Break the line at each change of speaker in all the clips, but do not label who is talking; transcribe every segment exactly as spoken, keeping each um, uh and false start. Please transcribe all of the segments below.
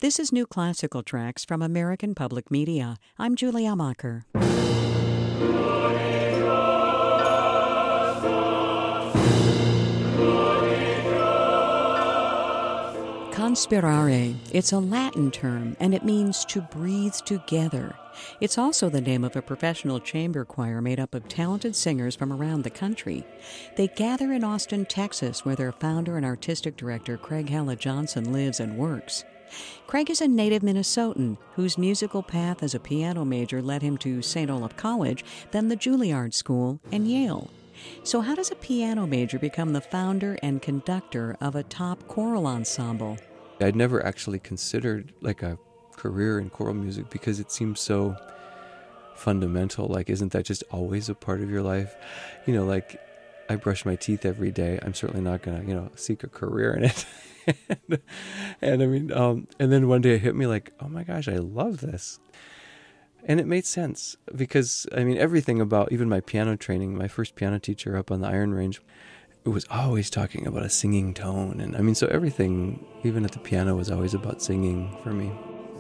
This is New Classical Tracks from American Public Media. I'm Julia Macher. Conspirare. It's a Latin term, and it means to breathe together. It's also the name of a professional chamber choir made up of talented singers from around the country. They gather in Austin, Texas, where their founder and artistic director, Craig Hella Johnson, lives and works. Craig is a native Minnesotan whose musical path as a piano major led him to Saint Olaf College, then the Juilliard School, and Yale. So how does a piano major become the founder and conductor of a top choral ensemble?
I'd never actually considered like a career in choral music because it seems so fundamental. Like, isn't that just always a part of your life? You know, like, I brush my teeth every day. I'm certainly not going to, you know, seek a career in it. and, and I mean, um, and then one day it hit me like, oh my gosh, I love this. And it made sense because, I mean, everything about even my piano training, my first piano teacher up on the Iron Range, it was always talking about a singing tone. And I mean, so everything, even at the piano, was always about singing for me.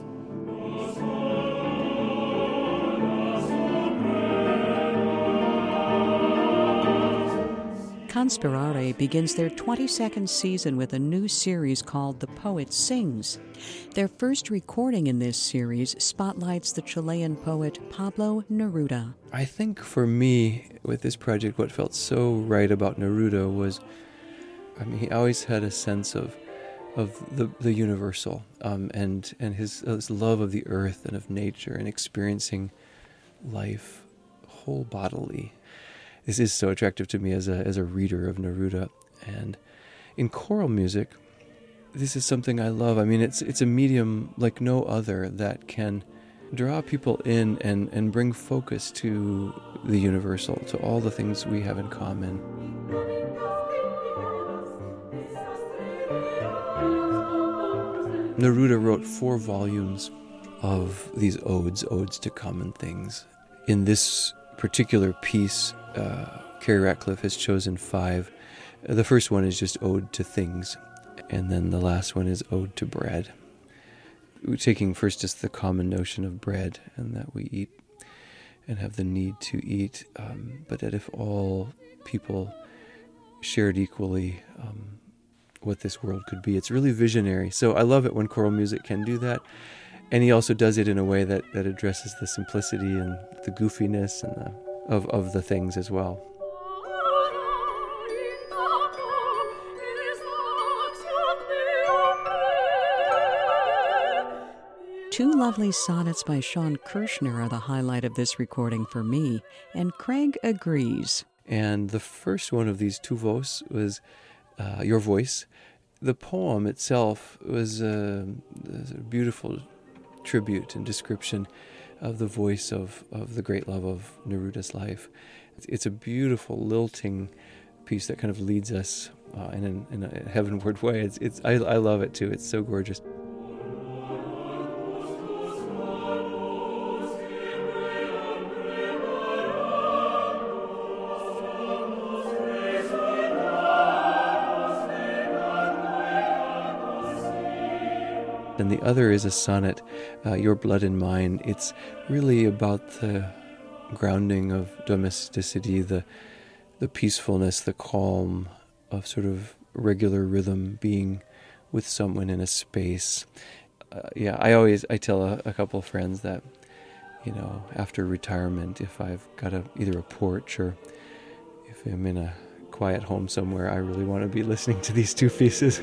Conspirare begins their twenty-second season with a new series called The Poet Sings. Their first recording in this series spotlights the Chilean poet Pablo Neruda.
I think for me, with this project, what felt so right about Neruda was, I mean, he always had a sense of of the, the universal um, and, and his, his love of the earth and of nature and experiencing life whole bodily. This is so attractive to me as a as a reader of Neruda. And in choral music, this is something I love. I mean, it's it's a medium like no other that can draw people in and, and bring focus to the universal, to all the things we have in common. Neruda wrote four volumes of these odes, odes to common things. In this particular piece, uh, Carrie Ratcliffe has chosen five. The first one is just Ode to Things, and then the last one is Ode to Bread. We're taking first just the common notion of bread, and that we eat and have the need to eat, um, but that if all people shared equally um, what this world could be, it's really visionary. So I love it when choral music can do that. And he also does it in a way that, that addresses the simplicity and the goofiness and the, of, of the things as well.
Two lovely sonnets by Sean Kirshner are the highlight of this recording for me, and Craig agrees.
And the first one of these two voces was uh, Your Voice. The poem itself was a, a beautiful tribute and description of the voice of, of the great love of Neruda's life. It's, it's a beautiful, lilting piece that kind of leads us uh, in, an, in a heavenward way. It's, it's I, I love it too. It's so gorgeous. And the other is a sonnet, uh, Your Blood and Mine. It's really about the grounding of domesticity, the the peacefulness, the calm of sort of regular rhythm, being with someone in a space. Uh, yeah, I always, I tell a, a couple of friends that, you know, after retirement, if I've got a, either a porch or if I'm in a quiet home somewhere, I really want to be listening to these two pieces.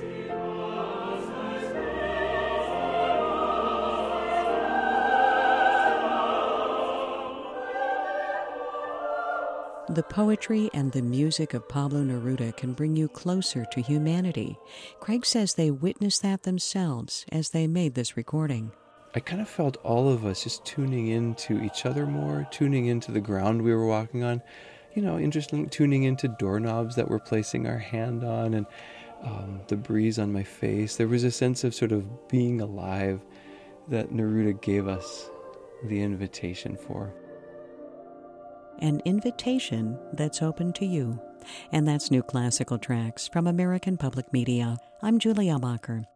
The poetry and the music of Pablo Neruda can bring you closer to humanity. Craig says they witnessed that themselves as they made this recording.
I kind of felt all of us just tuning into each other more, tuning into the ground we were walking on. You know, interesting, tuning into doorknobs that we're placing our hand on and um, the breeze on my face. There was a sense of sort of being alive that Neruda gave us the invitation for.
An invitation that's open to you. And that's New Classical Tracks from American Public Media. I'm Julia Macher.